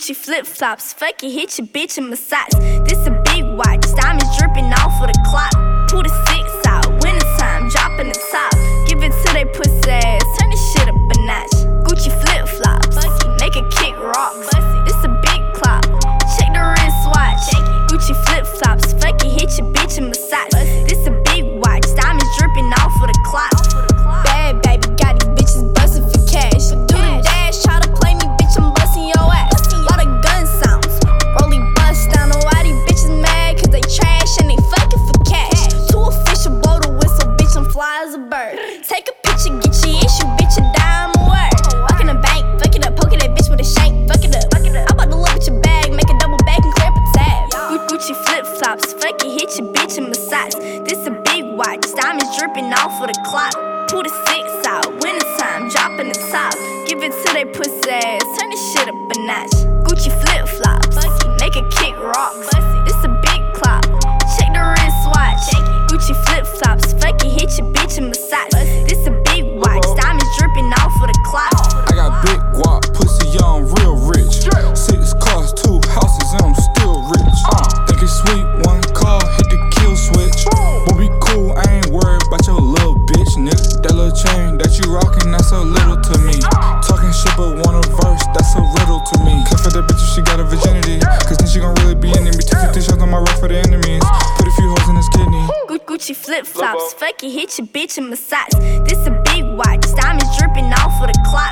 Gucci flip flops, fuck it, hit your bitch in my socks. This a big watch, diamonds dripping off of the clock. Pull the 6 out, wintertime, dropping the top. Give it to they pussy ass, turn this shit up a notch. Gucci flip flops, make a kick rocks. This a big clock, check the wristwatch. Gucci flip flops, fuck it, hit your bitch in my socks. This a big watch, diamonds dripping off of the clock. Bad baby, got these bitches bustin' for cash. Do the dash, try to play me, bitch, I'm bustin' your ass. Lot of gun sounds, rolly bust down. Know why these bitches mad? Cause they trash and they fucking for cash. Too official, blow the whistle, bitch, I'm fly as a bird. Take a picture, get your issue, bitch, a dime a word. Walk in the bank, fuck it up, poking that bitch with a shank, fuck it up. I'm about to look at your bag, make a double back and clear up a tab. Gucci flip flops, fuck it, hit your bitch in my socks. This a big watch, diamonds dripping off of the clock. Pull the 6 out, wintertime, dropping the top. Give it to they pussy ass, turn this shit up a notch. Gucci flip flops, make a kick rocks. This a big clock, check the wristwatch. Gucci flip flops, fuck it, hit your bitch in my socks. This a big watch, diamonds dripping off of the clock. I got big guap, pussy young, real rich. 6 cars, 2 houses, and I'm still rich. Think it's sweet, 1 car, hit the kill switch. We'll be cool, I ain't worried about your little bitch, nigga. That little chain that you rockin', that's so little to me. Talking shit but want a verse, that's a riddle to me. Cut for that bitch if she got a virginity, cause then she gon' really be in me. Took 50 shots on my rock for the enemies. Put a few holes in his kidney. Gucci flip flops, fuck it, hit your bitch in my socks. This a big watch, diamonds dripping off of the clock.